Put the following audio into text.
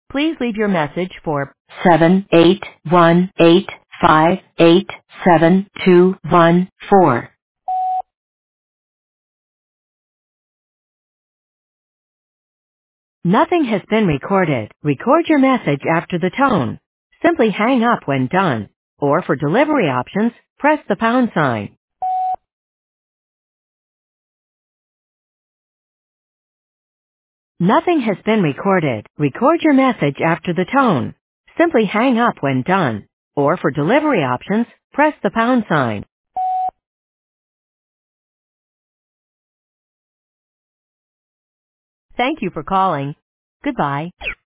Please leave your message for 78185877214. Nothing has been recorded. Record your message after the tone. Simply hang up when done. Or for delivery options, press the pound sign. Nothing has been recorded. Record your message after the tone. Simply hang up when done. Or for delivery options, press the pound sign. Thank you for calling. Goodbye.